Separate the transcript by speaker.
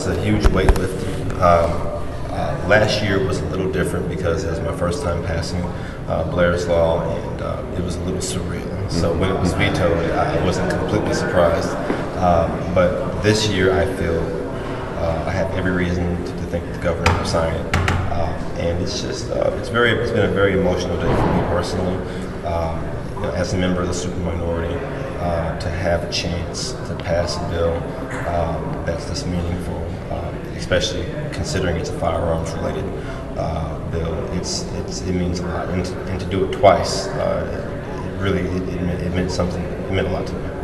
Speaker 1: it's a huge weight lift. Last year was a little different because it was my first time passing Blair's Law, and it was a little surreal. So when it was vetoed, I wasn't completely surprised. But this year, I feel I have every reason to think the governor will sign it. And it's just, it's been a very emotional day for me personally. As a member of the super minority, to have a chance to pass a bill that's this meaningful, especially considering it's a firearms-related bill, it means a lot. And to do it twice, it meant something. It meant a lot to me.